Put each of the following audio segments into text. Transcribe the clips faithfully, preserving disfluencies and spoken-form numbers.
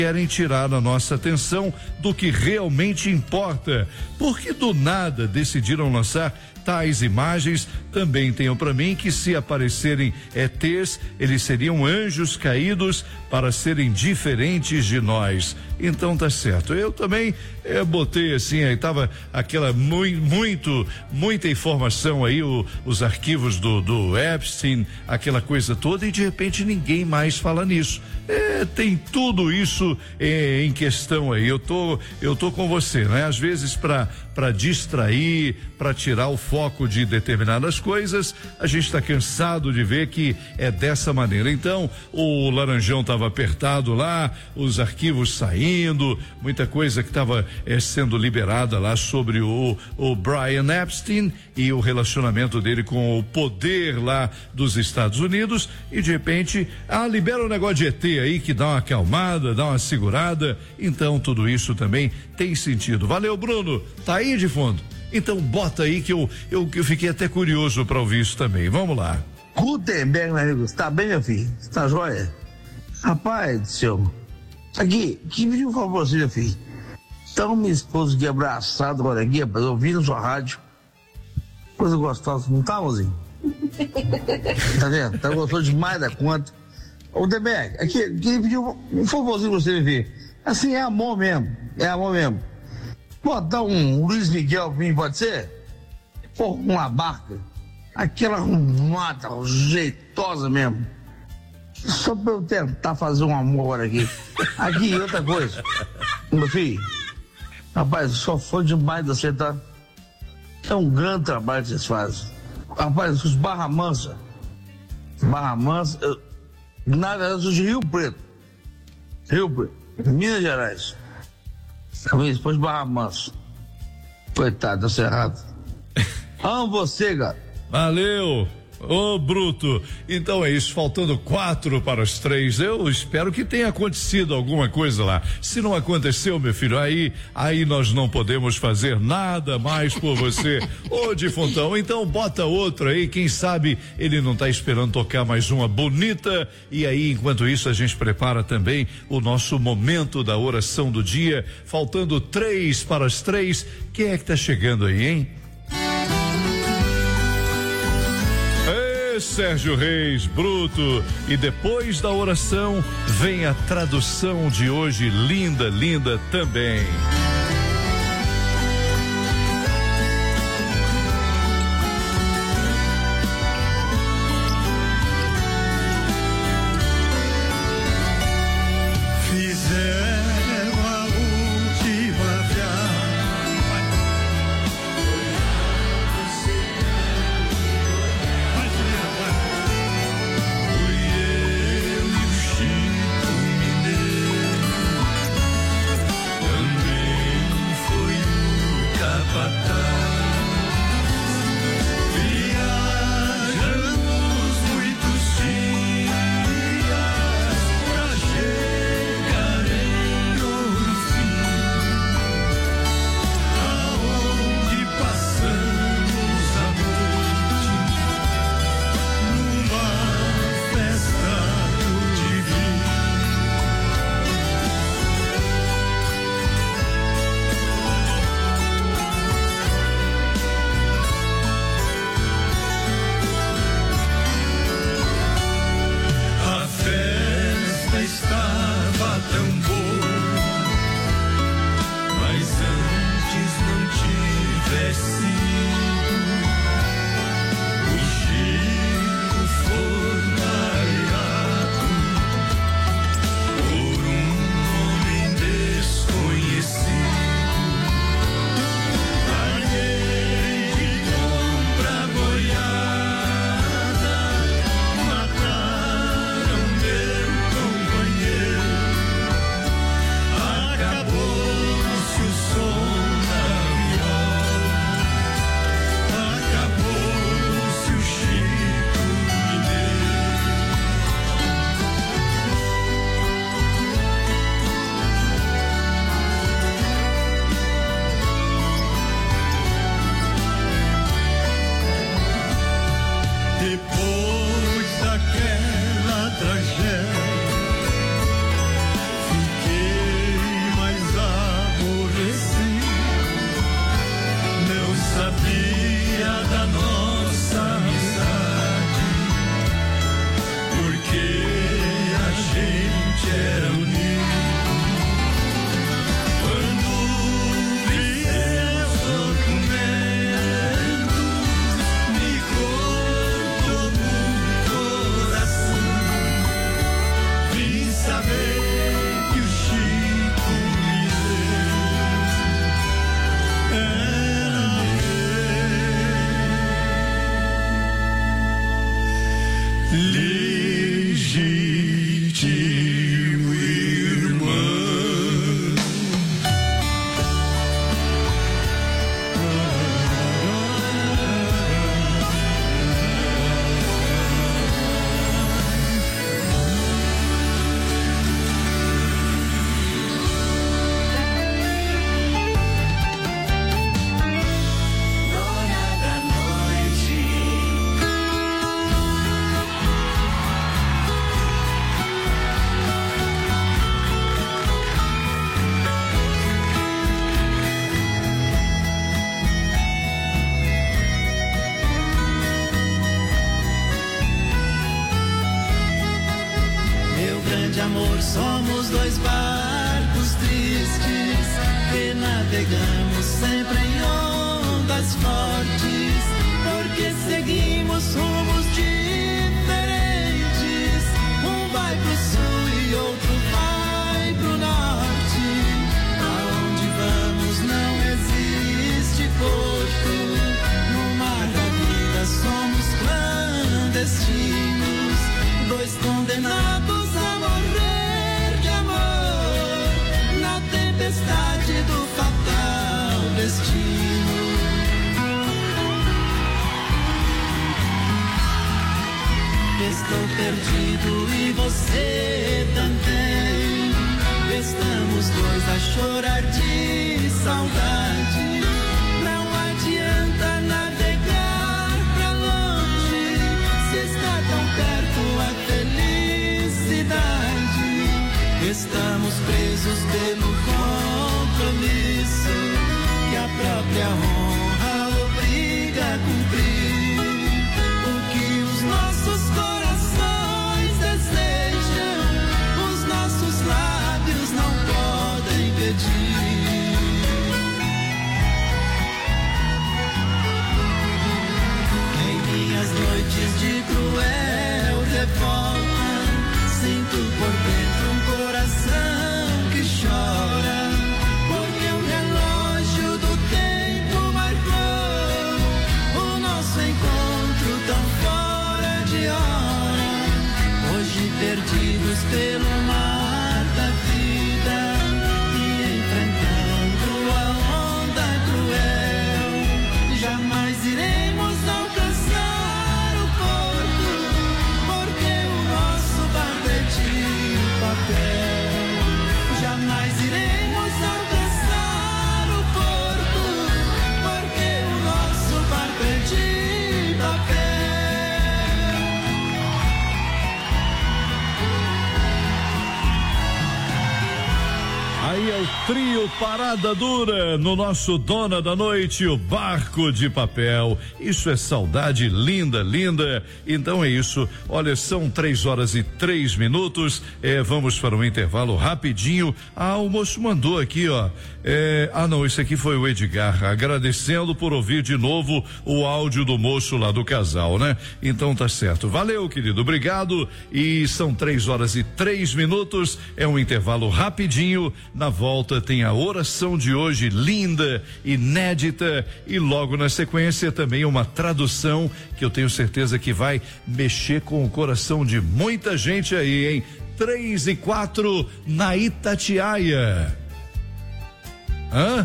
querem tirar a nossa atenção do que realmente importa, porque do nada decidiram lançar tais imagens. Também tenho para mim que se aparecerem E Tês, eles seriam anjos caídos para serem diferentes de nós. Então tá certo. Eu também eu botei assim, aí tava aquela muito, muito muita informação aí, o, os arquivos do, do Epstein, aquela coisa toda, e de repente ninguém mais fala nisso. É, tem tudo isso é, em questão aí. Eu tô, eu tô com você, né? Às vezes para para distrair, para tirar o foco de determinadas coisas, a gente está cansado de ver que é dessa maneira. Então, o Laranjão estava apertado lá, os arquivos saindo, muita coisa que estava é, sendo liberada lá sobre o, o Brian Epstein e o relacionamento dele com o poder lá dos Estados Unidos, e de repente, ah, libera o negócio de E T aí que dá uma acalmada, dá uma segurada. Então, tudo isso também tem sentido. Valeu, Bruno. Tá aí de fundo. Então bota aí que eu, eu, eu fiquei até curioso para ouvir isso também. Vamos lá. Gutenberg, meu amigo, tá bem, meu filho? Tá joia? Rapaz do céu. Aqui, que me um favor, meu filho. Então, minha esposa aqui abraçada agora aqui, rapaz, ouvindo sua rádio. Coisa gostosa, não tá, mozinho? Tá vendo? Tá gostoso demais da conta. Ô, Gutenberg, aqui, queria pedir um, um favorzinho pra você me ver. Assim, é amor mesmo, é amor mesmo. Botar um Luiz Miguel pra mim, pode ser? Pô, uma barca, aquela arrumada, jeitosa mesmo. Só pra eu tentar fazer um amor aqui. Aqui, outra coisa. Meu filho, rapaz, só foi demais de você, tá? É um grande trabalho que vocês fazem. Rapaz, os Barra Mansa. Barra Mansa, eu, na verdade, eu sou de Rio Preto. Rio Preto, Minas Gerais. A minha esposa de Barra Mansa. Coitado, deu errado. Amo você, cara. Valeu. Ô, Bruto, então é isso, faltando quatro para as três. Eu espero que tenha acontecido alguma coisa lá. Se não aconteceu, meu filho, aí, aí nós não podemos fazer nada mais por você. Ô, defuntão, então bota outro aí, quem sabe ele não tá esperando tocar mais uma bonita. E aí, enquanto isso, a gente prepara também o nosso momento da oração do dia. Faltando três para as três. Quem é que tá chegando aí, hein? Sérgio Reis, Bruto, e depois da oração vem a tradução de hoje, linda, linda também. Também Somos dois barcos tristes que navegamos sempre em ondas fortes, porque seguimos rumos diferentes. Um vai pro sul e outro vai pro norte. Aonde vamos não existe porto. No mar da vida somos clandestinos, dois condenados a morrer de amor na tempestade do fatal destino. Estou perdido e você também. Estamos dois a chorar de saudade. Não adianta navegar pra longe, se está tão perto a felicidade. Estamos presos pelo compromisso que a própria honra obriga a cumprir. O que os nossos corações desejam, os nossos lábios não podem pedir. Em minhas noites de cruel revolta, sinto por dentro um coração que chora, porque o relógio do tempo marcou o nosso encontro tão fora de hora. Hoje perdidos pelo mar da vida e enfrentando a onda cruel, jamais iremos alcançar o porto, porque o nosso barco é de papel. Jamais iremos alcançar o porto, porque o nosso barco é de papel. Aí é o trio Parada Dura no nosso Dona da Noite, o Barco de Papel. Isso é saudade linda, linda. Então é isso. Olha, são três horas e três minutos. É, vamos para um intervalo rapidinho. Ah, o moço mandou aqui, ó. É, ah, não, esse aqui foi o Edgar, agradecendo por ouvir de novo o áudio do moço lá do casal, né? Então tá certo. Valeu, querido. Obrigado. E são três horas e três minutos. É um intervalo rapidinho. Na volta tem a oração de hoje, linda, inédita, e logo na sequência também uma tradução que eu tenho certeza que vai mexer com o coração de muita gente aí, hein? Três e quatro na Itatiaia. Hã?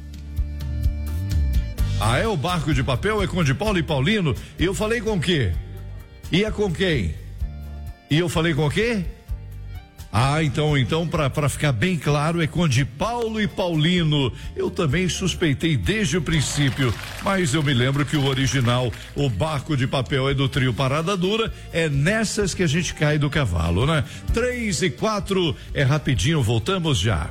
Ah, é o Barco de Papel? É com de Paulo e Paulino? E eu falei com o quê? E é com quem? E eu falei com o quê? Ah, então, então, para ficar bem claro, é com de Paulo e Paulino. Eu também suspeitei desde o princípio, mas eu me lembro que o original, o Barco de Papel, é do trio Parada Dura. É nessas que a gente cai do cavalo, né? Três e quatro, é rapidinho, voltamos já.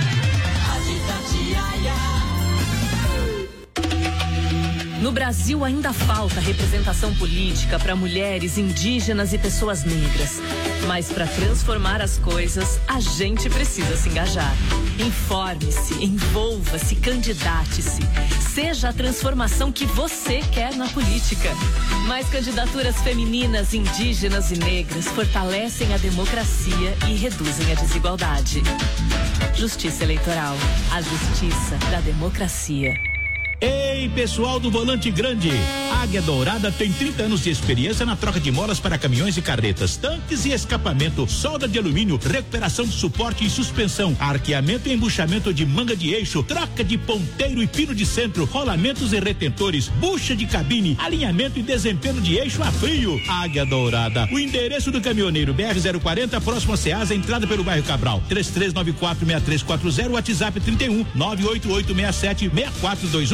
No Brasil ainda falta representação política para mulheres, indígenas e pessoas negras. Mas para transformar as coisas, a gente precisa se engajar. Informe-se, envolva-se, candidate-se. Seja a transformação que você quer na política. Mais candidaturas femininas, indígenas e negras fortalecem a democracia e reduzem a desigualdade. Justiça Eleitoral. A justiça da democracia. Ei, pessoal do Volante Grande, Águia Dourada tem trinta anos de experiência na troca de molas para caminhões e carretas, tanques e escapamento, solda de alumínio, recuperação de suporte e suspensão, arqueamento e embuchamento de manga de eixo, troca de ponteiro e pino de centro, rolamentos e retentores, bucha de cabine, alinhamento e desempenho de eixo a frio. Águia Dourada, o endereço do caminhoneiro B R zero quarenta, próximo a Ceasa, entrada pelo bairro Cabral, três três nove quatro, seis três quatro zero, WhatsApp trinta e um, nove oito oito seis sete, seis quatro dois um.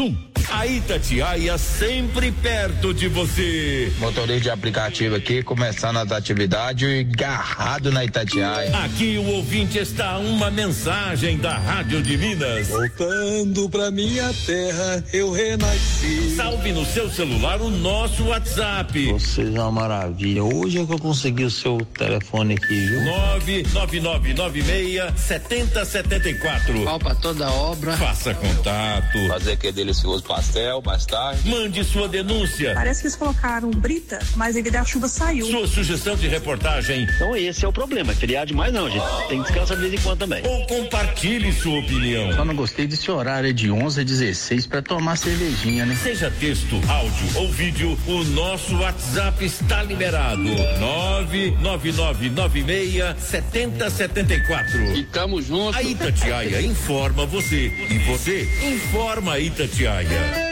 A Itatiaia sempre perto de você. Motorista de aplicativo aqui, começando as atividades e agarrado na Itatiaia. Aqui o ouvinte está uma mensagem da Rádio de Minas. Voltando pra minha terra, eu renasci. Salve no seu celular o nosso WhatsApp. Vocês é uma maravilha. Hoje é que eu consegui o seu telefone aqui, viu? nove nove nove nove seis sete zero sete quatro. Pau pra toda obra. Faça contato. Fazer aquele delicioso pastel mais tarde. Mande sua denúncia. Parece que eles colocaram brita, mas a guarda-chuva saiu. Sua sugestão de reportagem. Então esse é o problema, feriado demais não, gente. Tem que descansar de vez em quando também. Ou compartilhe sua opinião. Só não gostei desse horário de onze a dezesseis pra tomar cervejinha, né? Seja texto, áudio ou vídeo, o nosso WhatsApp está liberado. nove nove nove nove seis sete zero sete quatro. E tamo junto. A Itatiaia informa você e você informa a Itatiaia.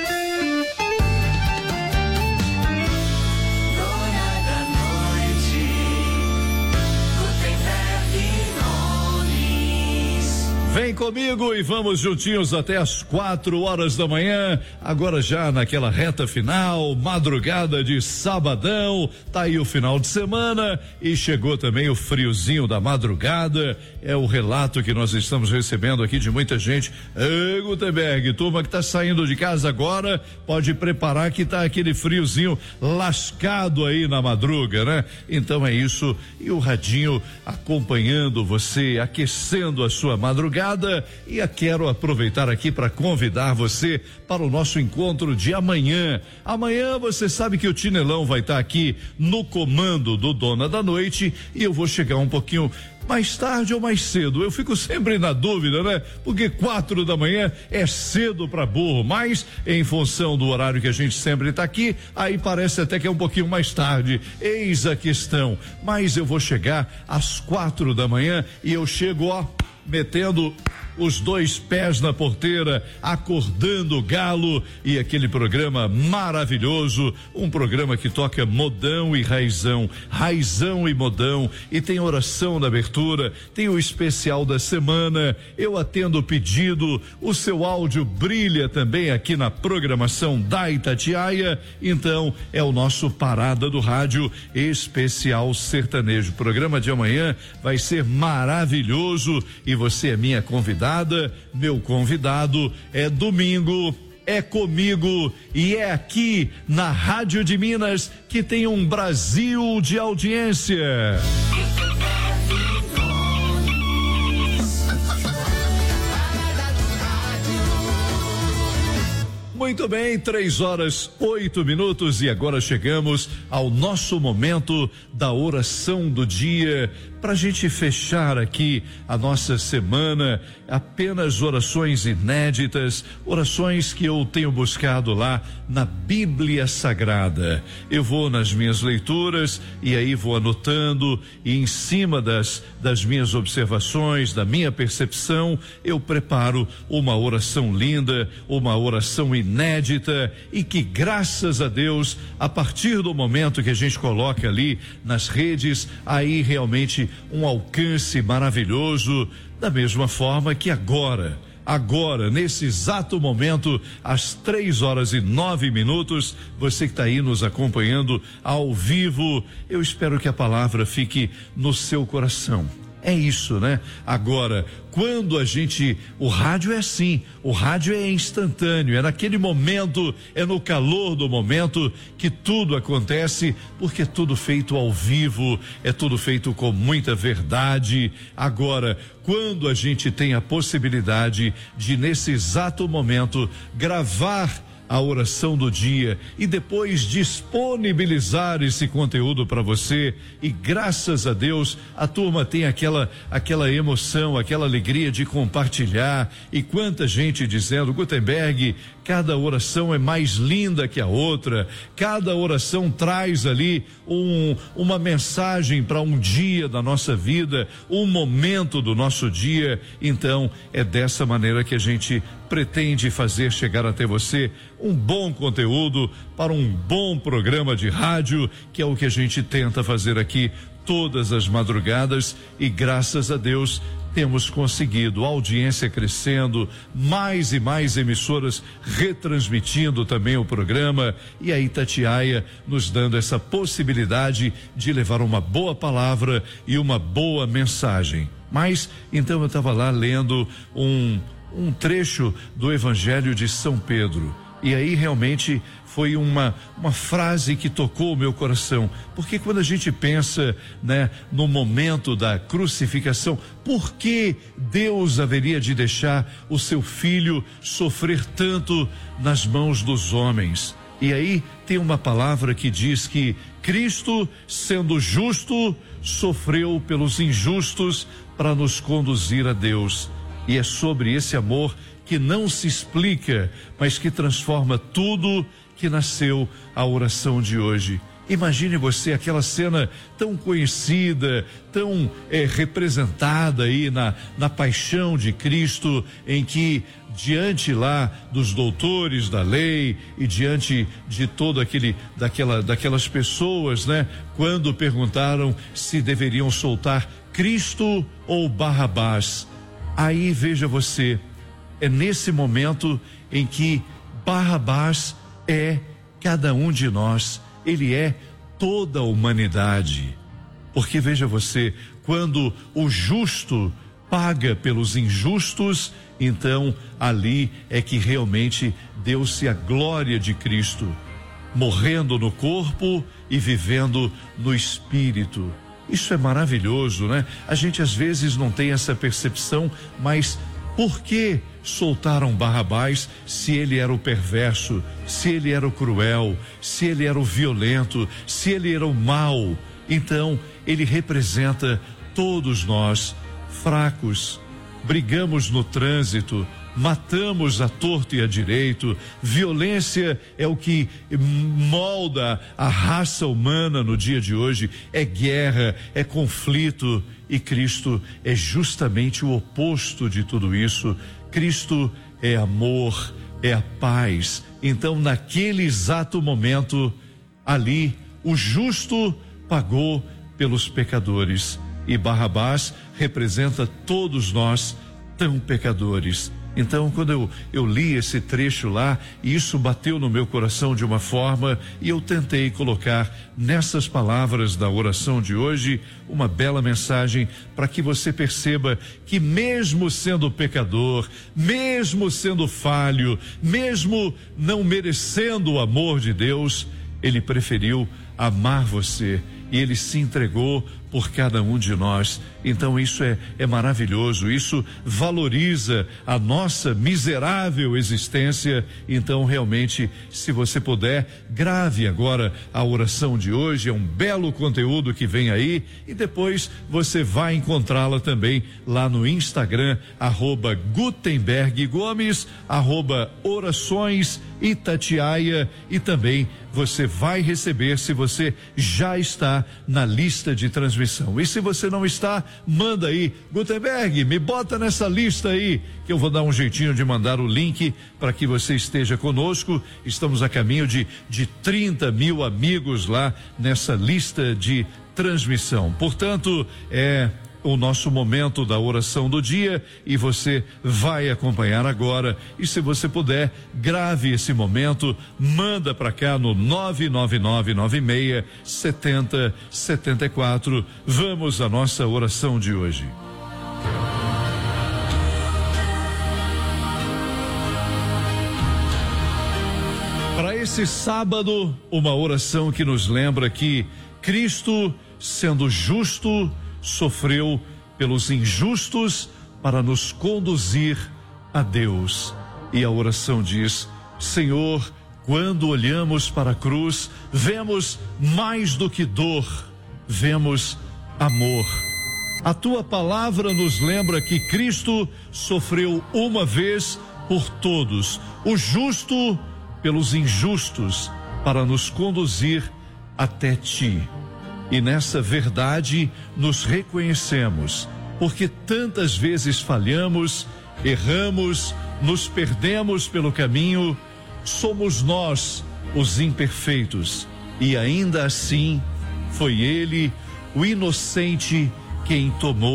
Vem comigo e vamos juntinhos até as quatro horas da manhã. Agora já naquela reta final, madrugada de sabadão. Tá aí o final de semana e chegou também o friozinho da madrugada. É o relato que nós estamos recebendo aqui de muita gente. Ei, Gutenberg, turma que tá saindo de casa agora, pode preparar que tá aquele friozinho lascado aí na madruga, né? Então é isso. E o radinho acompanhando você, aquecendo a sua madrugada. E eu quero aproveitar aqui para convidar você para o nosso encontro de amanhã. Amanhã você sabe que o Tinelão vai estar aqui no comando do Dona da Noite e eu vou chegar um pouquinho mais tarde ou mais cedo. Eu fico sempre na dúvida, né? Porque quatro da manhã é cedo para burro, mas em função do horário que a gente sempre está aqui, aí parece até que é um pouquinho mais tarde. Eis a questão. Mas eu vou chegar às quatro da manhã e eu chego, ó, metendo os dois pés na porteira, acordando o galo e aquele programa maravilhoso, um programa que toca modão e raizão, raizão e modão, e tem oração na abertura, tem o especial da semana, eu atendo o pedido, o seu áudio brilha também aqui na programação da Itatiaia, então é o nosso Parada do Rádio Especial Sertanejo. O programa de amanhã vai ser maravilhoso e você é minha convidada. Meu convidado é domingo, é comigo e é aqui na Rádio de Minas que tem um Brasil de audiência. Muito bem, três horas, oito minutos e agora chegamos ao nosso momento da oração do dia. Para a gente fechar aqui a nossa semana, apenas orações inéditas, orações que eu tenho buscado lá na Bíblia Sagrada. Eu vou nas minhas leituras e aí vou anotando e em cima das, das minhas observações, da minha percepção, eu preparo uma oração linda, uma oração inédita e que graças a Deus, a partir do momento que a gente coloca ali nas redes, aí realmente um alcance maravilhoso, da mesma forma que agora, agora, nesse exato momento, às três horas e nove minutos, você que está aí nos acompanhando ao vivo, eu espero que a palavra fique no seu coração. É isso, né? Agora, quando a gente, o rádio é assim, o rádio é instantâneo, é naquele momento, é no calor do momento que tudo acontece, porque é tudo feito ao vivo, é tudo feito com muita verdade. Agora, quando a gente tem a possibilidade de, nesse exato momento, gravar a oração do dia e depois disponibilizar esse conteúdo para você, e graças a Deus a turma tem aquela aquela emoção, aquela alegria de compartilhar, e quanta gente dizendo: Gutenberg, cada oração é mais linda que a outra, cada oração traz ali um, uma mensagem para um dia da nossa vida, um momento do nosso dia. Então é dessa maneira que a gente pretende fazer chegar até você um bom conteúdo para um bom programa de rádio, que é o que a gente tenta fazer aqui todas as madrugadas, e graças a Deus temos conseguido, a audiência crescendo, mais e mais emissoras retransmitindo também o programa, e a Itatiaia nos dando essa possibilidade de levar uma boa palavra e uma boa mensagem. Mas, então eu estava lá lendo um, um trecho do Evangelho de São Pedro, e aí realmente foi uma, uma frase que tocou o meu coração, porque quando a gente pensa, né, no momento da crucificação, por que Deus haveria de deixar o seu filho sofrer tanto nas mãos dos homens? E aí tem uma palavra que diz que Cristo, sendo justo, sofreu pelos injustos para nos conduzir a Deus. E é sobre esse amor que não se explica, mas que transforma tudo, que nasceu a oração de hoje. Imagine você aquela cena tão conhecida, tão é, representada aí na, na paixão de Cristo, em que diante lá dos doutores da lei e diante de todo aquele, daquela, daquelas pessoas, né? Quando perguntaram se deveriam soltar Cristo ou Barrabás. Aí veja você, é nesse momento em que Barrabás é cada um de nós, ele é toda a humanidade. Porque veja você, quando o justo paga pelos injustos, então ali é que realmente deu-se a glória de Cristo, morrendo no corpo e vivendo no espírito. Isso é maravilhoso, né? A gente às vezes não tem essa percepção, mas por que soltaram Barrabás se ele era o perverso, se ele era o cruel, se ele era o violento, se ele era o mau? Então, ele representa todos nós, fracos, brigamos no trânsito, matamos a torto e a direito, violência é o que molda a raça humana no dia de hoje, é guerra, é conflito, e Cristo é justamente o oposto de tudo isso. Cristo é amor, é a paz. Então, naquele exato momento, ali, o justo pagou pelos pecadores, e Barrabás representa todos nós tão pecadores. Então, quando eu, eu li esse trecho lá, isso bateu no meu coração de uma forma, e eu tentei colocar nessas palavras da oração de hoje uma bela mensagem para que você perceba que mesmo sendo pecador, mesmo sendo falho, mesmo não merecendo o amor de Deus, ele preferiu amar você, e ele se entregou por cada um de nós. Então isso é, é maravilhoso, isso valoriza a nossa miserável existência. Então realmente, se você puder, grave agora a oração de hoje, é um belo conteúdo que vem aí, e depois você vai encontrá-la também lá no Instagram, arroba Gutenberg Gomes, arroba Orações Itatiaia, e também você vai receber se você já está na lista de transmissão. E se você não está, manda aí, Gutenberg, me bota nessa lista aí, que eu vou dar um jeitinho de mandar o link para que você esteja conosco. Estamos a caminho de, de trinta mil amigos lá nessa lista de transmissão. Portanto, é o nosso momento da oração do dia, e você vai acompanhar agora. E se você puder, grave esse momento, manda para cá no nove nove nove nove seis sete zero sete quatro. Vamos à nossa oração de hoje. Para esse sábado, uma oração que nos lembra que Cristo, sendo justo, sofreu pelos injustos para nos conduzir a Deus. E a oração diz: Senhor, quando olhamos para a cruz, vemos mais do que dor, vemos amor. A tua palavra nos lembra que Cristo sofreu uma vez por todos, o justo pelos injustos, para nos conduzir até ti. E nessa verdade nos reconhecemos, porque tantas vezes falhamos, erramos, nos perdemos pelo caminho, somos nós os imperfeitos, e ainda assim foi Ele, o inocente, quem tomou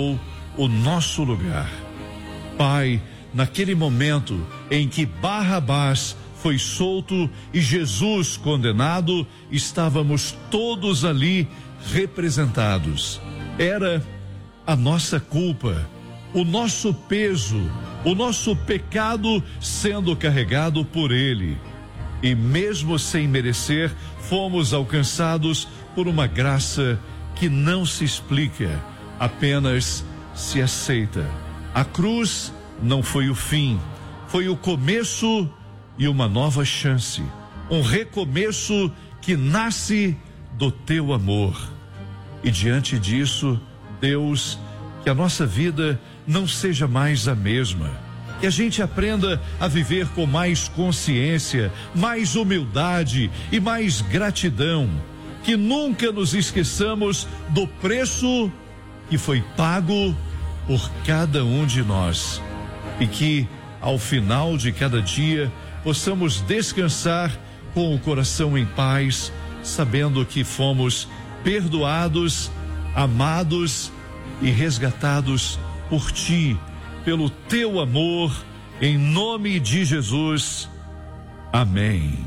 o nosso lugar. Pai, naquele momento em que Barrabás foi solto e Jesus condenado, estávamos todos ali representados. Era a nossa culpa, o nosso peso, o nosso pecado sendo carregado por ele. E mesmo sem merecer, fomos alcançados por uma graça que não se explica, apenas se aceita. A cruz não foi o fim, foi o começo e uma nova chance, um recomeço que nasce do teu amor. E diante disso, Deus, que a nossa vida não seja mais a mesma, que a gente aprenda a viver com mais consciência, mais humildade e mais gratidão, que nunca nos esqueçamos do preço que foi pago por cada um de nós, e que ao final de cada dia possamos descansar com o coração em paz, sabendo que fomos perdoados, amados e resgatados por ti, pelo teu amor, em nome de Jesus. Amém.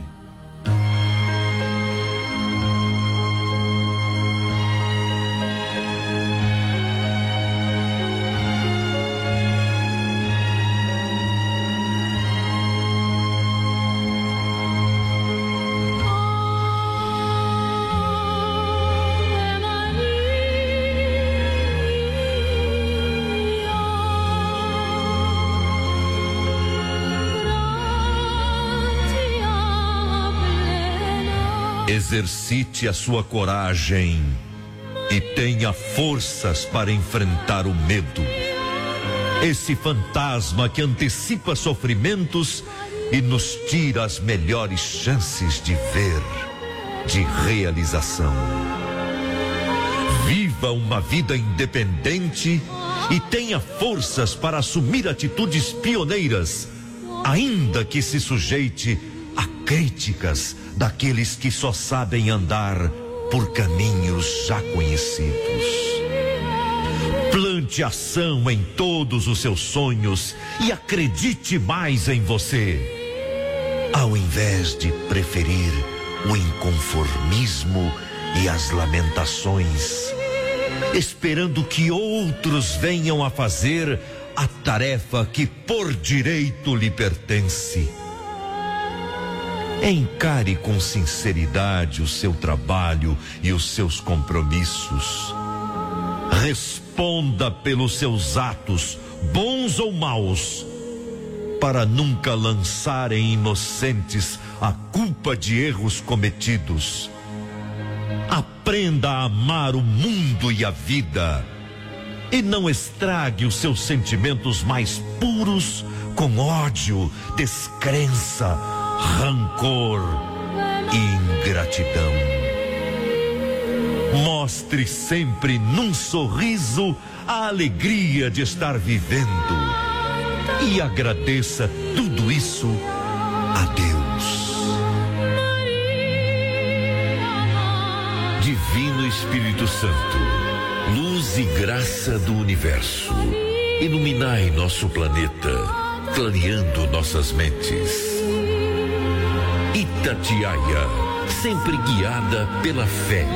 Exercite a sua coragem e tenha forças para enfrentar o medo. Esse fantasma que antecipa sofrimentos e nos tira as melhores chances de ver, de realização. Viva uma vida independente e tenha forças para assumir atitudes pioneiras, ainda que se sujeite a críticas daqueles que só sabem andar por caminhos já conhecidos. Plante ação em todos os seus sonhos e acredite mais em você, ao invés de preferir o inconformismo e as lamentações, esperando que outros venham a fazer a tarefa que por direito lhe pertence. Encare com sinceridade o seu trabalho e os seus compromissos. Responda pelos seus atos, bons ou maus, para nunca lançar em inocentes a culpa de erros cometidos. Aprenda a amar o mundo e a vida, e não estrague os seus sentimentos mais puros com ódio, descrença, rancor e ingratidão. Mostre sempre num sorriso a alegria de estar vivendo e agradeça tudo isso a Deus. Divino Espírito Santo, luz e graça do universo, iluminai nosso planeta, clareando nossas mentes. Itatiaia, sempre guiada pela fé.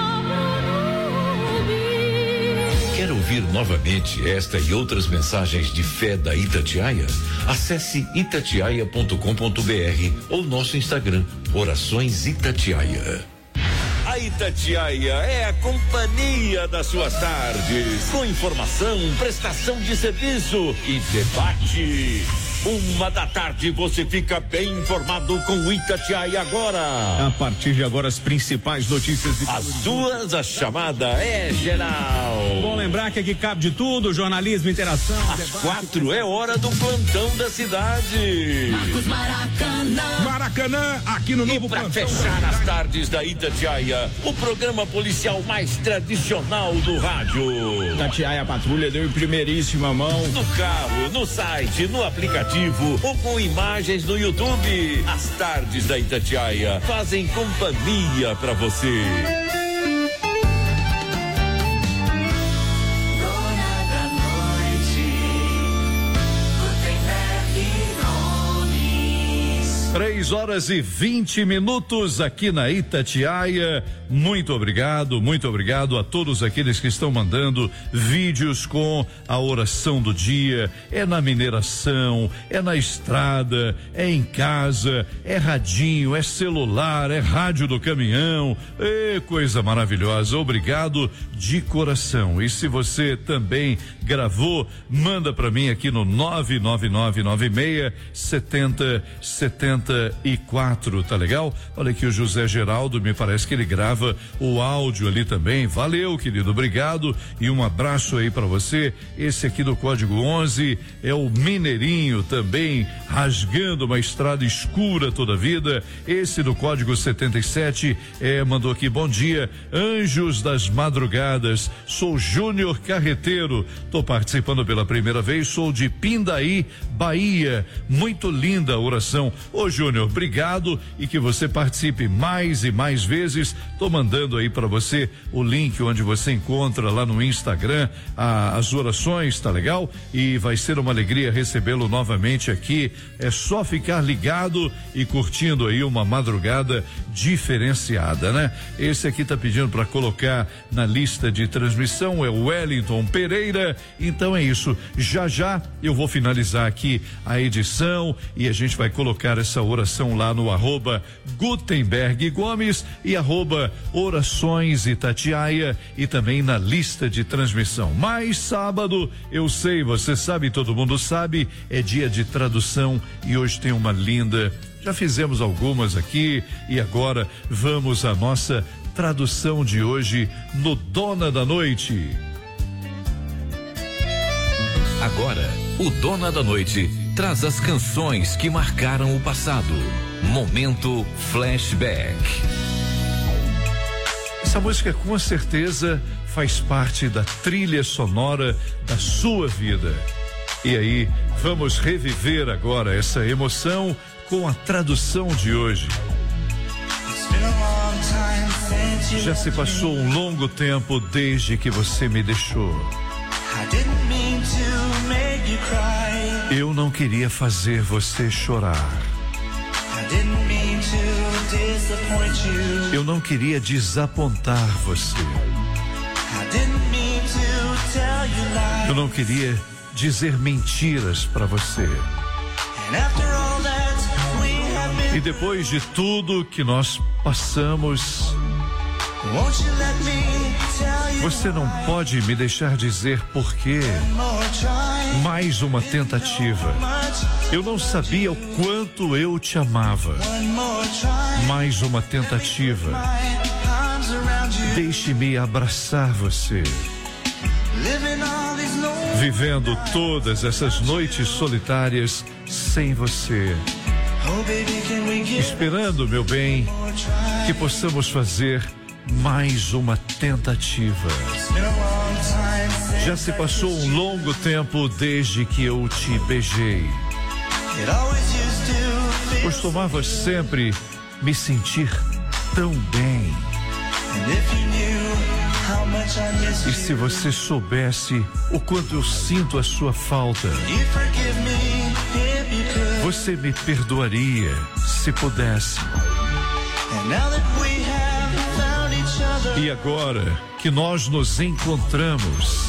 Quer ouvir novamente esta e outras mensagens de fé da Itatiaia? Acesse itatiaia ponto com ponto br ou nosso Instagram, Orações Itatiaia. A Itatiaia é a companhia das suas tardes, com informação, prestação de serviço e debate. Uma da tarde você fica bem informado com o Itatiaia Agora. A partir de agora, as principais notícias de As duas, a chamada é geral. Bom lembrar que aqui cabe de tudo, jornalismo, interação. Às debate, quatro é hora do plantão da cidade. Marcos Maracanã. Maracanã, aqui no e novo pra plantão. fechar as tardes da Itatiaia, o programa policial mais tradicional do rádio. Itatiaia Patrulha deu em primeiríssima mão. No carro, no site, no aplicativo ou com imagens no YouTube. As tardes da Itatiaia fazem companhia pra você. Três horas e vinte minutos aqui na Itatiaia. Muito obrigado, muito obrigado a todos aqueles que estão mandando vídeos com a oração do dia. É na mineração, é na estrada, é em casa, é radinho, é celular, é rádio do caminhão. É coisa maravilhosa. Obrigado de coração. E se você também gravou, manda para mim aqui no nove nove nove nove seis setenta setenta e quatro, tá legal? Olha aqui o José Geraldo, me parece que ele grava o áudio ali também. Valeu, querido, obrigado e um abraço aí para você. Esse aqui do código onze é o Mineirinho, também rasgando uma estrada escura toda a vida. Esse do código setenta e sete é, mandou aqui: bom dia, anjos das madrugadas, sou Júnior Carreteiro, tô participando pela primeira vez, sou de Pindaí, Bahia. Muito linda a oração. Ô Júnior, obrigado e que você participe mais e mais vezes. Tô mandando aí para você o link onde você encontra lá no Instagram a, as orações, tá legal? E vai ser uma alegria recebê-lo novamente aqui. É só ficar ligado e curtindo aí uma madrugada diferenciada, né? Esse aqui tá pedindo para colocar na lista de transmissão, é o Wellington Pereira. Então é isso. Já já eu vou finalizar aqui a edição e a gente vai colocar essa oração lá no arroba Gutenberg Gomes e arroba Orações Itatiaia e também na lista de transmissão. Mas sábado, eu sei, você sabe, todo mundo sabe, é dia de tradução e hoje tem uma linda, já fizemos algumas aqui e agora vamos à nossa tradução de hoje no Dona da Noite. Agora, o Dona da Noite traz as canções que marcaram o passado. Momento Flashback. Essa música com certeza faz parte da trilha sonora da sua vida. E aí, vamos reviver agora essa emoção com a tradução de hoje. Já se passou um longo tempo desde que você me deixou. Eu não queria fazer você chorar. Eu não queria desapontar você. Eu não queria dizer mentiras para você. E depois de tudo que nós passamos, você não pode me deixar dizer por quê. Mais uma tentativa. Eu não sabia o quanto eu te amava. Mais uma tentativa. Deixe-me abraçar você. Vivendo todas essas noites solitárias sem você. Esperando, meu bem, que possamos fazer mais uma tentativa. Já se passou um longo tempo desde que eu te beijei. Costumava sempre me sentir tão bem. E se você soubesse o quanto eu sinto a sua falta, você me perdoaria se pudesse. E agora que nós nos encontramos,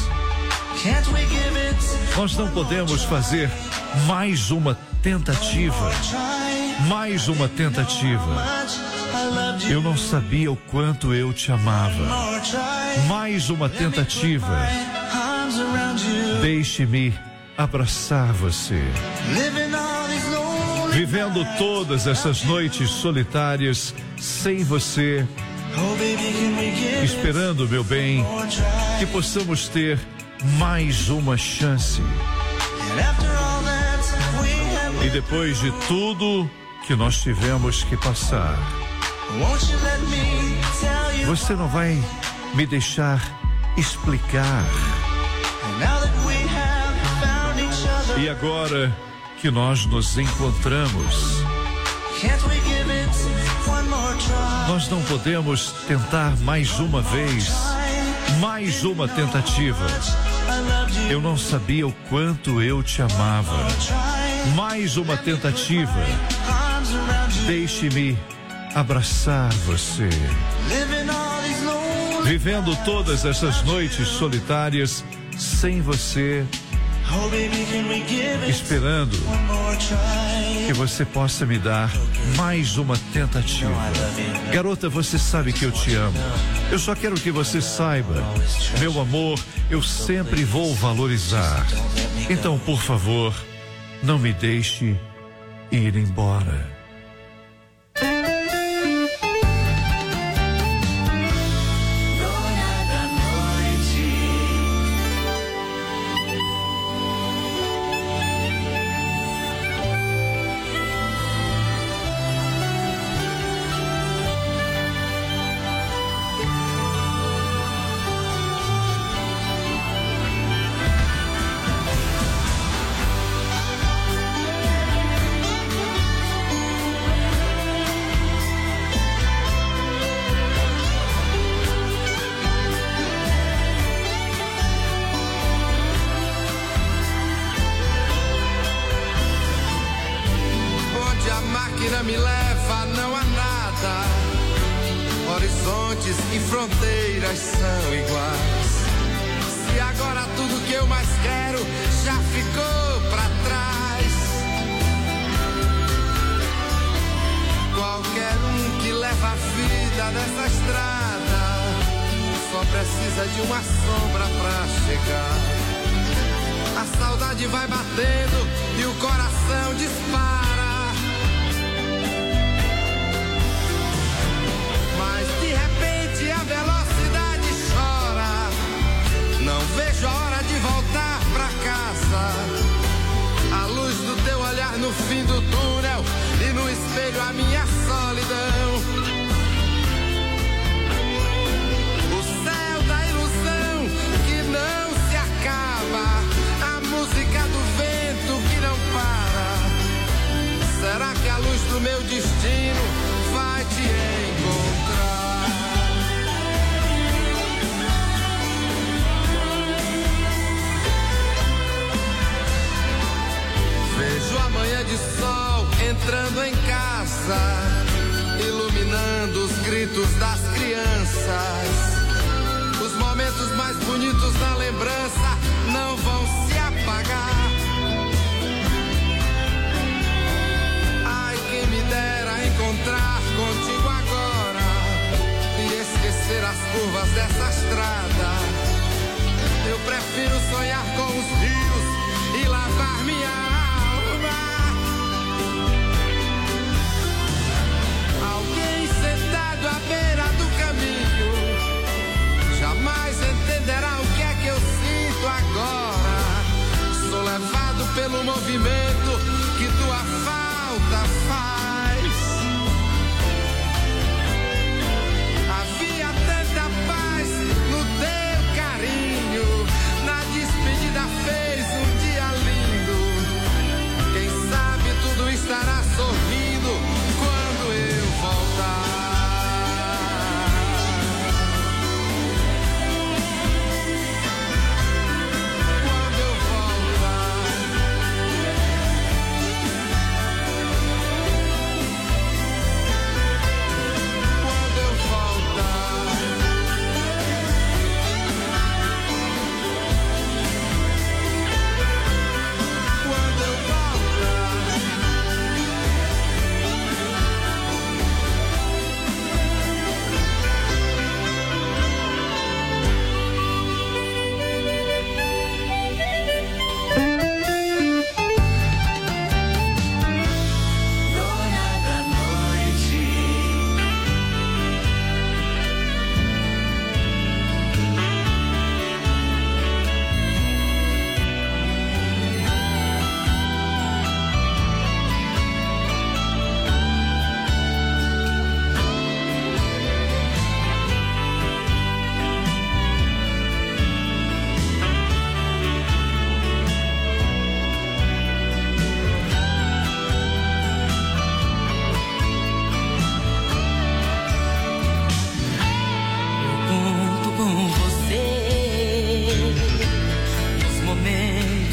nós não podemos fazer mais uma tentativa. Mais uma tentativa. Eu não sabia o quanto eu te amava. Mais uma tentativa. Deixe-me abraçar você. Vivendo todas essas noites solitárias sem você. Esperando, meu bem, que possamos ter mais uma chance. E depois de tudo que nós tivemos que passar, você não vai me deixar explicar. E agora que nós nos encontramos, nós não podemos tentar mais uma vez, mais uma tentativa. Eu não sabia o quanto eu te amava. Mais uma tentativa. Deixe-me abraçar você. Vivendo todas essas noites solitárias sem você, esperando que você possa me dar mais uma tentativa. Garota, você sabe que eu te amo. Eu só quero que você saiba, meu amor, eu sempre vou valorizar. Então, por favor, não me deixe ir embora.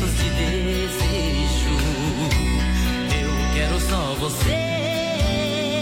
você.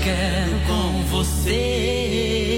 quero com você.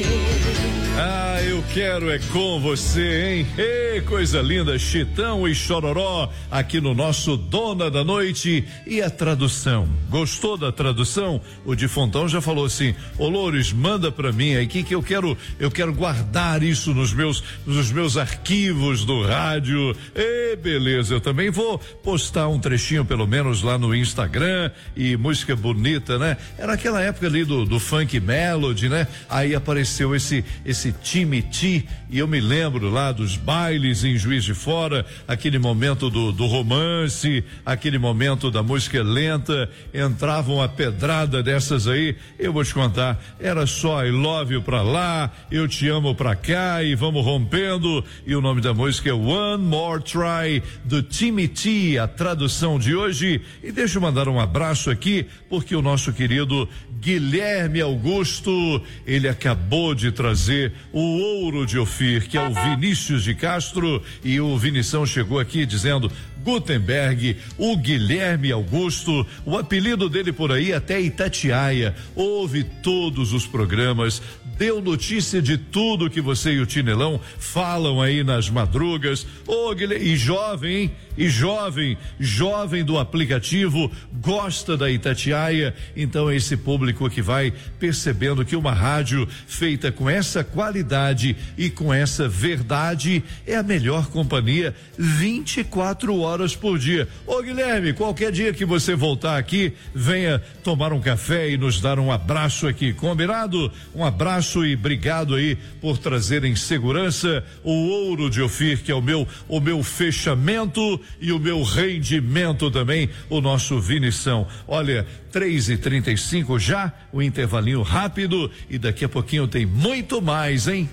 Ah, eu quero é com você, hein? Ei, coisa linda, Chitão e Chororó, aqui no nosso Dona da Noite. E a tradução? Gostou da tradução? O Difontão já falou assim: ô Loures, manda pra mim aí que, que eu quero, eu quero guardar isso nos meus, nos meus arquivos do rádio. Ei, beleza, eu também vou postar um trechinho pelo menos lá no Instagram. E música bonita, né? Era aquela época ali do, do funk melody, né? Aí apareceu esse, esse Timiti, e eu me lembro lá dos bailes em Juiz de Fora, aquele momento do, do romance, aquele momento da música lenta, entrava uma pedrada dessas aí, eu vou te contar, era só I love you pra lá, eu te amo pra cá e vamos rompendo, e o nome da música é One More Try, do Timiti, a tradução de hoje. E deixa eu mandar um abraço aqui, porque o nosso querido Guilherme Augusto, ele acabou de trazer o ouro de Ofir, que é o Vinícius de Castro, e o Vinição chegou aqui dizendo: Gutenberg, o Guilherme Augusto, o apelido dele por aí até Itatiaia, ouve todos os programas, deu notícia de tudo que você e o Tinelão falam aí nas madrugas. Ô, Guilherme, e jovem, hein? E jovem, jovem do aplicativo, gosta da Itatiaia, então é esse público que vai percebendo que uma rádio feita com essa qualidade e com essa verdade é a melhor companhia vinte e quatro horas por dia. Ô Guilherme, qualquer dia que você voltar aqui, venha tomar um café e nos dar um abraço aqui, combinado? Um abraço e obrigado aí por trazerem segurança o ouro de Ofir, que é o meu, o meu fechamento e o meu rendimento também, o nosso Vinição. Olha, três e trinta e cinco já, o intervalinho rápido, e daqui a pouquinho tem muito mais, hein?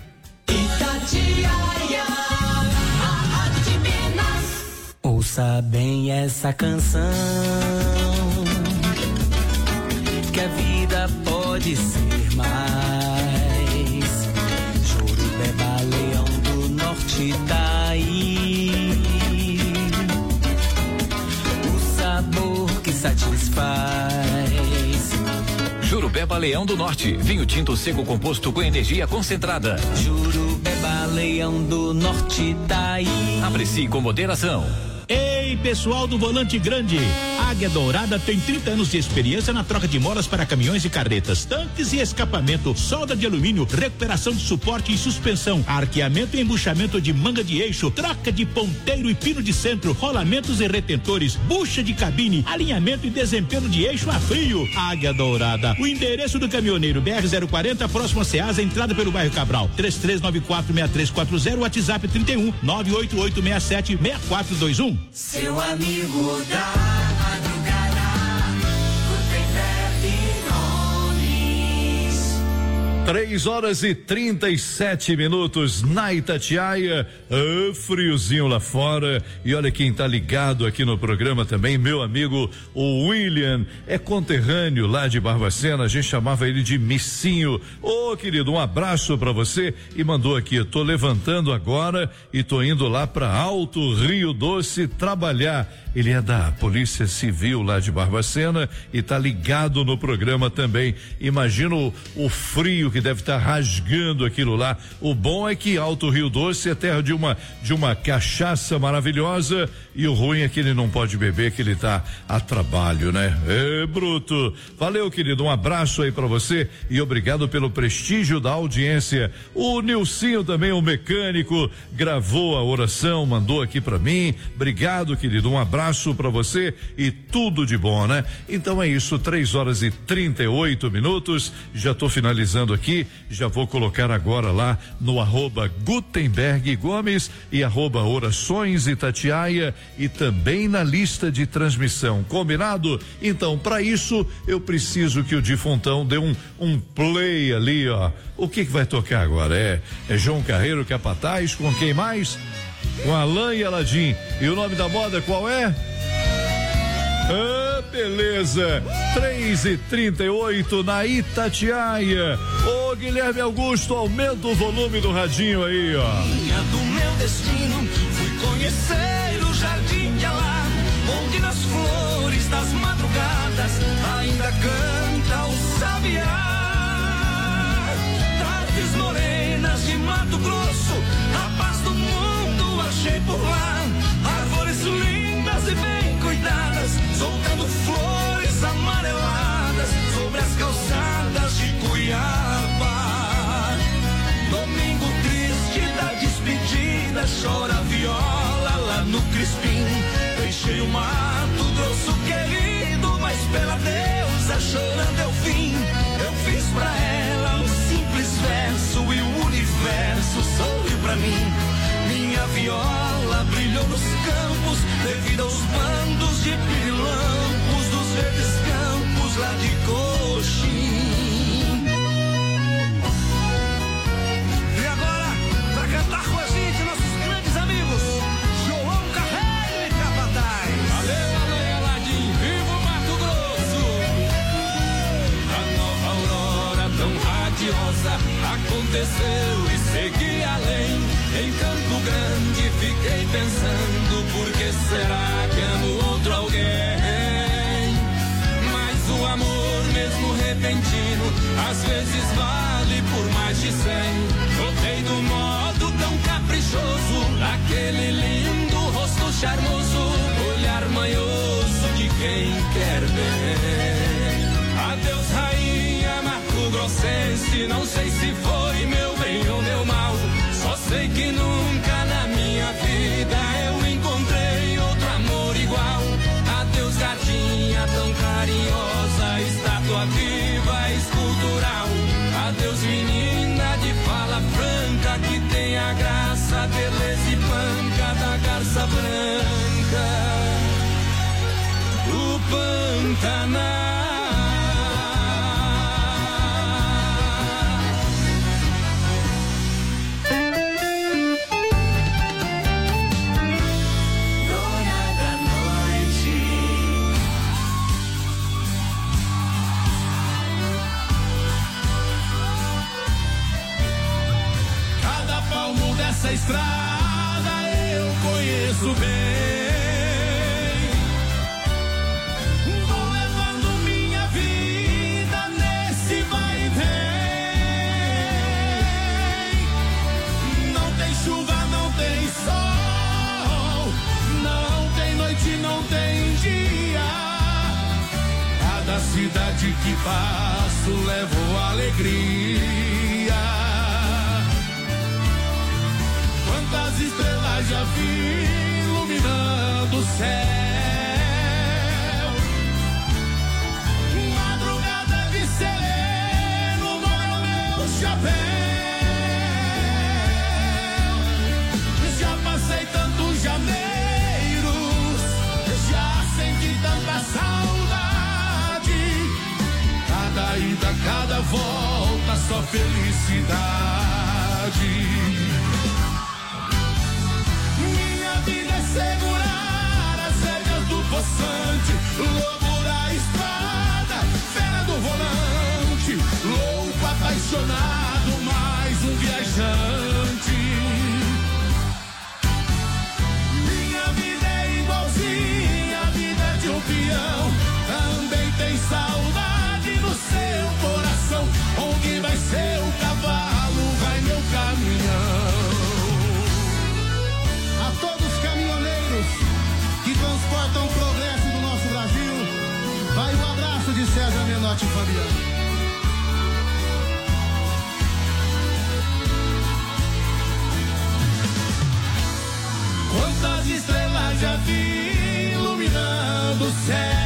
Itatiaia, a rádio de Minas. Ouça bem essa canção, que a vida pode ser mais. Jorubeba, Leão do Norte tá aí, o sabor que satisfaz. Jurubeba Leão do Norte, vinho tinto seco composto com energia concentrada. Jurubeba Leão do Norte tá aí. Aprecie com moderação. Ei, pessoal do Volante Grande, Águia Dourada tem trinta anos de experiência na troca de molas para caminhões e carretas, tanques e escapamento, solda de alumínio, recuperação de suporte e suspensão, arqueamento e embuchamento de manga de eixo, troca de ponteiro e pino de centro, rolamentos e retentores, bucha de cabine, alinhamento e desempenho de eixo a frio. Águia Dourada, o endereço do caminhoneiro B R zero quarenta, próximo a Ceasa, entrada pelo bairro Cabral, três três nove quatro seis três quatro zero, WhatsApp trinta e um, nove oito oito seis sete seis quatro dois um. Seu amigo da madrugada, Gutenberg Nunes. Três horas e trinta e sete minutos na Itatiaia, ah, friozinho lá fora. E olha quem tá ligado aqui no programa também, meu amigo o William, é conterrâneo lá de Barbacena, a gente chamava ele de Missinho. Ô oh, querido, um abraço pra você, e mandou aqui: eu tô levantando agora e tô indo lá pra Alto Rio Doce trabalhar. Ele é da Polícia Civil lá de Barbacena e tá ligado no programa também. Imagina o, o frio que deve estar tá rasgando aquilo lá. O bom é que Alto Rio Doce é terra de uma de uma cachaça maravilhosa, e o ruim é que ele não pode beber, que ele tá a trabalho, né? É bruto. Valeu, querido, um abraço aí pra você e obrigado pelo prestígio da audiência. O Nilcinho também, o mecânico, gravou a oração, mandou aqui pra mim. Obrigado, querido, um abraço para você e tudo de bom, né? Então é isso, três horas e trinta e oito minutos. Já tô finalizando aqui, já vou colocar agora lá no arroba Gutenberg Gomes e arroba Orações Itatiaia, e também na lista de transmissão, combinado? Então, para isso, eu preciso que o Difontão dê um, um play ali, ó. O que que vai tocar agora? É, é João Carreiro Capataz, com quem mais? Com Alain e Aladim. E o nome da moda qual é? Ah, beleza. três e trinta e oito na Itatiaia. Ô Guilherme Augusto, aumenta o volume do radinho aí, ó. Linha do meu destino, fui conhecer o jardim de Alá, onde nas flores das madrugadas ainda canta o sábio rodoviária. Tardes morenas de Mato Grosso, a paz do mundo achei por lá. Árvores lindas e bem cuidadas, soltando flores amareladas sobre as calçadas de Cuiabá. Domingo triste da despedida, chora a viola lá no Crispim. Deixei o Mato Grosso querido, mas pela deusa chorando é o fim. Eu fiz pra ela um simples verso e o universo sorriu pra mim. Minha viola brilhou nos campos devido aos bandos de pirilampos dos verdes campos lá de Coxim. E agora, pra cantar com a gente, nossos grandes amigos, João Carreiro e Capataz. Valeu, alô, Aladim, viva o Mato Grosso. A nova aurora tão radiosa aconteceu e segui além. Em Campo Grande fiquei pensando, por que será que amo outro alguém? Mas o amor mesmo repentino, às vezes vale por mais de cem. Gostei do modo tão caprichoso, aquele lindo rosto charmoso, olhar manhoso de quem quer bem. Adeus rainha Mato Grossense, não sei se foi meu bem ou meu mal. Só sei que nunca na minha vida eu encontrei outro amor igual. Adeus gatinha tão carinhosa, estátua viva, escultural. Adeus menina de fala franca, que tem a graça, beleza e panca da garça branca. O Pantanal. Essa estrada eu conheço bem. Vou levando minha vida nesse vai e vem. Não tem chuva, não tem sol, não tem noite, não tem dia. Cada cidade que passo levo alegria. Quantas estrelas já vi iluminando o céu. Madrugada de sereno molha meu chapéu. Já passei tantos janeiros, já senti tanta saudade. Cada ida, cada volta, só felicidade. Segurar as rédeas do poçante, lobo da estrada, fera do volante, louco, apaixonado, mais um viajante. Minha vida é igualzinha a vida de um peão, também tem saudade no seu coração. Onde vai seu cavalo, vai meu caminhão. Que transportam o progresso do nosso Brasil, vai o abraço de César Menotti e Fabiano. Quantas estrelas já vi iluminando o céu.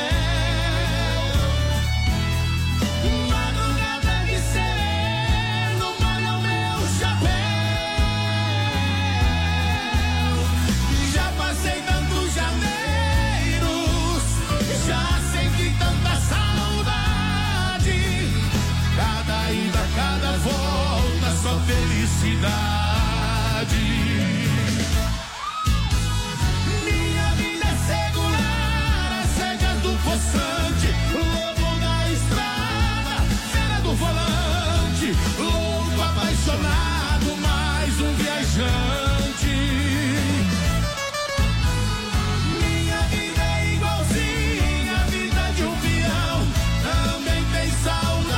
Só felicidade. Minha vida é segurar as rédeas do poçante, lobo da estrada, fera do volante, louco, apaixonado, mais um viajante. Minha vida é igualzinha a vida de um peão, também tem saudade.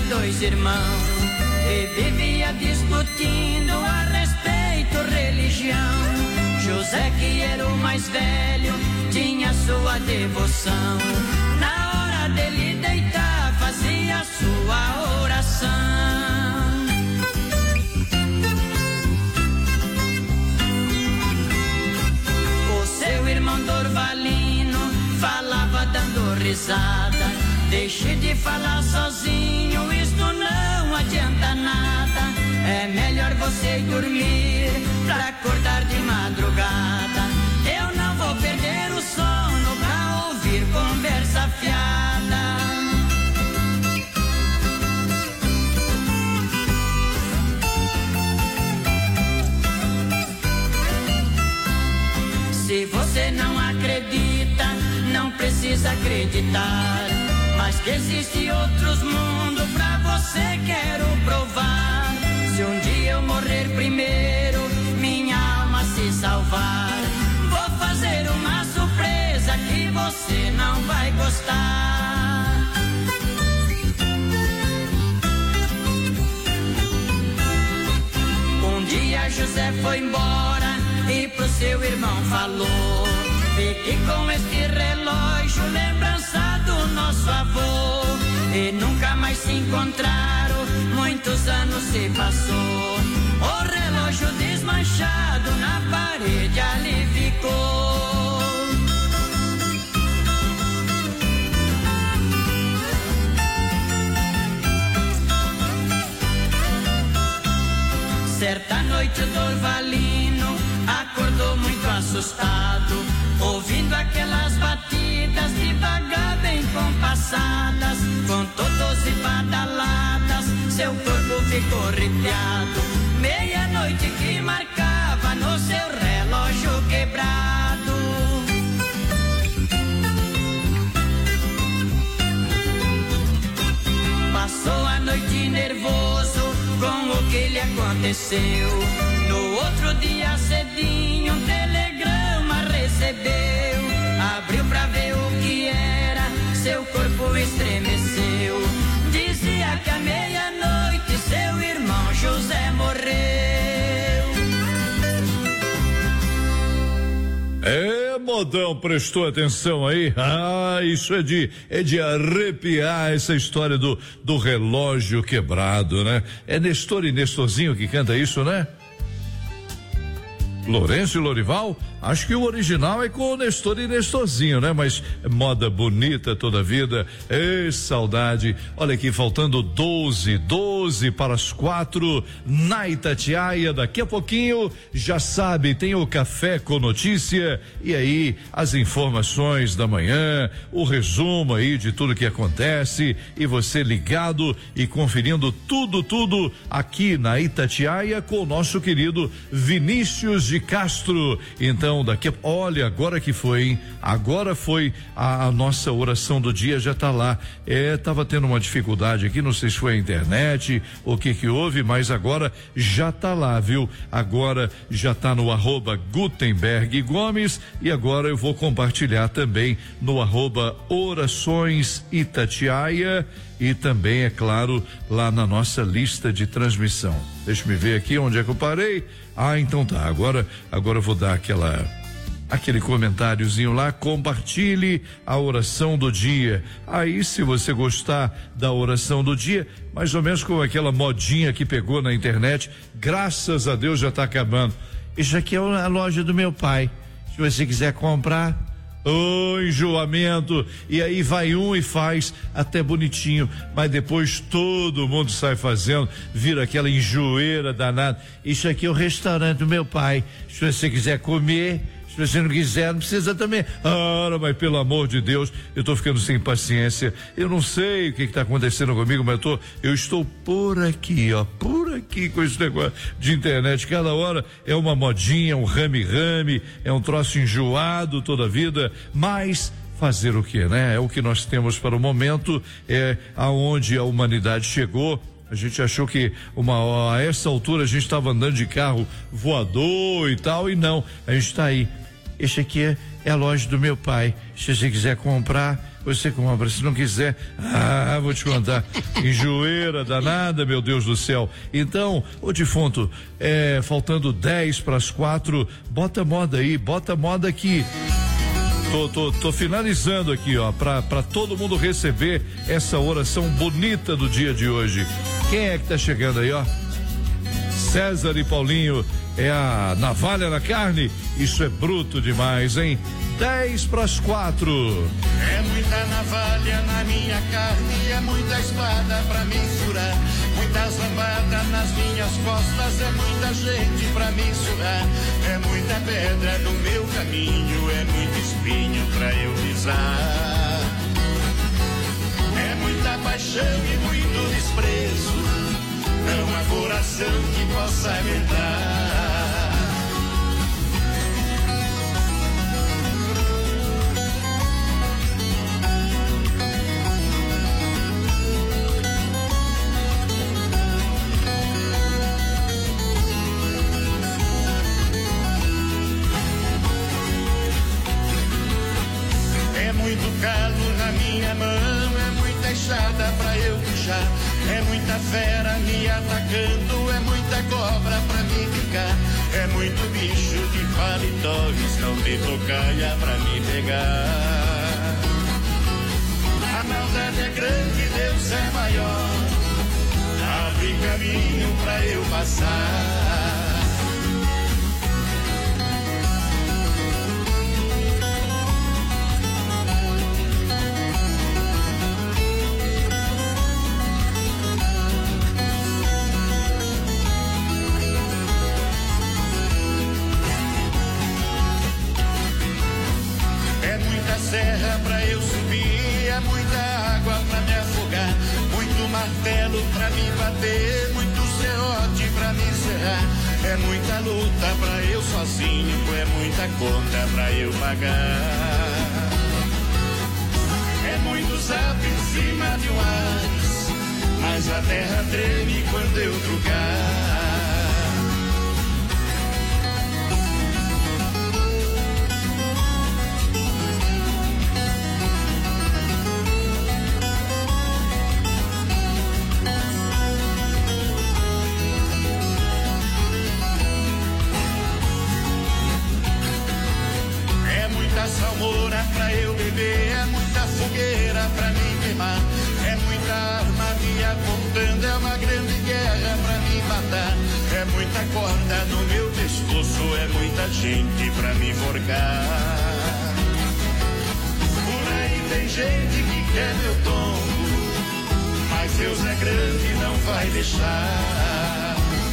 dois irmãos e vivia discutindo a respeito religião. José, que era o mais velho, tinha sua devoção. Na hora dele deitar, fazia sua oração. O seu irmão Dorvalino falava dando risada. Deixe de falar sozinho, isto não adianta nada. É melhor você dormir pra acordar de madrugada. Eu não vou perder o sono pra ouvir conversa fiada. Se você não acredita, não precisa acreditar. Mas que existe outros mundos pra você, quero provar. Se um dia eu morrer primeiro, minha alma se salvar, vou fazer uma surpresa que você não vai gostar. Um dia José foi embora e pro seu irmão falou: fique com este relógio, lembrança do nosso avô. E nunca mais se encontraram, muitos anos se passou. O relógio desmanchado na parede ali ficou. Certa noite o Dorvalino acordou muito assustado, ouvindo aquelas batidas devagar, bem compassadas, contou doze badaladas, seu corpo ficou arrepiado. Meia-noite que marcava no seu relógio quebrado. Passou a noite nervoso com o que lhe aconteceu. No outro dia cedinho um telegrama recebeu. Abriu pra ver o que era, seu corpo estremeceu. Dizia que à meia-noite seu irmão José morreu. É, modão, prestou atenção aí? Ah, isso é de, é de arrepiar, essa história do, do relógio quebrado, né? É Nestor e Nestorzinho que canta isso, né? Lourenço e Lorival? Acho que o original é com o Nestor e Nestorzinho, né? Mas moda bonita toda a vida. Ei, saudade. Olha aqui, faltando doze, doze para as quatro na Itatiaia. Daqui a pouquinho, já sabe, tem o Café com Notícia. E aí, as informações da manhã, o resumo aí de tudo que acontece. E você ligado e conferindo tudo, tudo aqui na Itatiaia com o nosso querido Vinícius de Castro. Então, daqui a, olha, agora que foi, hein? Agora foi a, a nossa oração do dia, já tá lá. É, tava tendo uma dificuldade aqui, não sei se foi a internet, o que que houve, mas agora já tá lá, viu? Agora já tá no arroba Gutenberg Gomes e agora eu vou compartilhar também no arroba Orações Itatiaia e também, é claro, lá na nossa lista de transmissão. Deixa eu ver aqui onde é que eu parei. Ah, então tá, agora, agora eu vou dar aquela, aquele comentáriozinho lá, compartilhe a oração do dia. Aí, se você gostar da oração do dia, mais ou menos como aquela modinha que pegou na internet, graças a Deus já tá acabando. Isso aqui é a loja do meu pai, se você quiser comprar. Ô, oh, enjoamento, e aí vai um e faz até bonitinho, mas depois todo mundo sai fazendo, vira aquela enjoeira danada. Isso aqui é o restaurante do meu pai, se você quiser comer, se você não quiser, não precisa também. Ah, mas pelo amor de Deus, eu tô ficando sem paciência, eu não sei o que que tá acontecendo comigo, mas eu tô, eu estou por aqui, ó, por aqui com esse negócio de internet, cada hora é uma modinha, um rame-rame, é um troço enjoado toda a vida, mas fazer o que, né? É o que nós temos para o momento, é aonde a humanidade chegou. A gente achou que uma, a essa altura a gente estava andando de carro voador e tal, e não, a gente está aí. Esse aqui é, é a loja do meu pai. Se você quiser comprar, você compra. Se não quiser, ah, vou te contar. Enjoeira danada, meu Deus do céu. Então, ô defunto, é, faltando dez para as quatro, bota moda aí, bota moda aqui. Tô, tô, tô finalizando aqui, ó, pra, pra todo mundo receber essa oração bonita do dia de hoje. Quem é que tá chegando aí, ó? César e Paulinho, é a navalha na carne? Isso é bruto demais, hein? dez para as quatro. É muita navalha na minha carne, é muita espada pra me furar, muita zambada nas minhas costas, é muita gente pra me surar, é muita pedra no meu caminho, é muito espinho pra eu pisar, é muita paixão e muito desprezo, não há coração que possa aguentar. Muito calo na minha mão, é muita enxada pra eu puxar, é muita fera me atacando, é muita cobra pra me picar, é muito bicho de paletó, estão de tocaia pra me pegar. A maldade é grande, Deus é maior, abre caminho pra eu passar. Serra pra eu subir, é muita água pra me afogar, muito martelo pra me bater, muito serrote pra me serrar, é muita luta pra eu sozinho, é muita conta pra eu pagar, é muito zap em cima de um ás, mas a terra treme quando eu trucar. Salmoura pra eu beber, é muita fogueira pra me queimar, é muita arma me apontando, é uma grande guerra pra me matar, é muita corda no meu pescoço, é muita gente pra me enforcar. Por aí tem gente que quer meu tombo, mas Deus é grande e não vai deixar.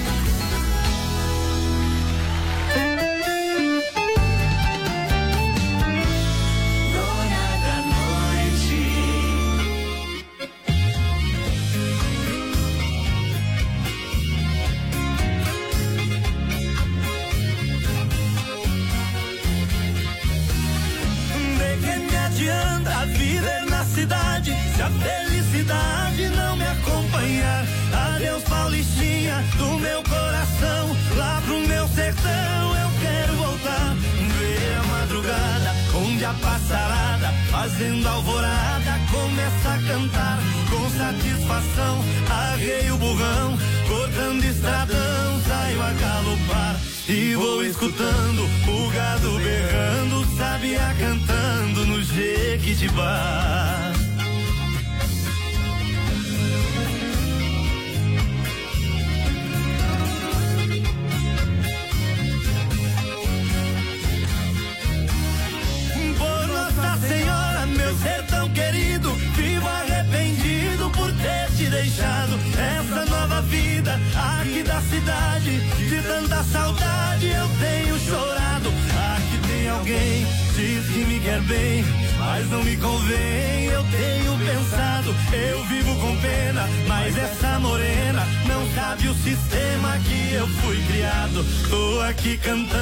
Viver na cidade, se a felicidade não me acompanhar. Adeus, Paulistinha, do meu coração, lá pro meu sertão eu quero voltar. Ver a madrugada, onde a passarada, fazendo alvorada, começa a cantar. Com satisfação, arrei o burrão, cortando estradão, saio a galopar. E vou escutando o gado berrando, sabiá cantando no Jequitibá. Por Nossa Senhora, meu sertão querido, vivo arrependido por ter te deixado. Essa nova vida aqui da cidade, de tanta saudade eu tenho chorado. Aqui tem alguém, diz que me quer bem, mas não me convém, eu tenho pensado. Eu vivo com pena, mas essa morena não sabe o sistema que eu fui criado. Tô aqui cantando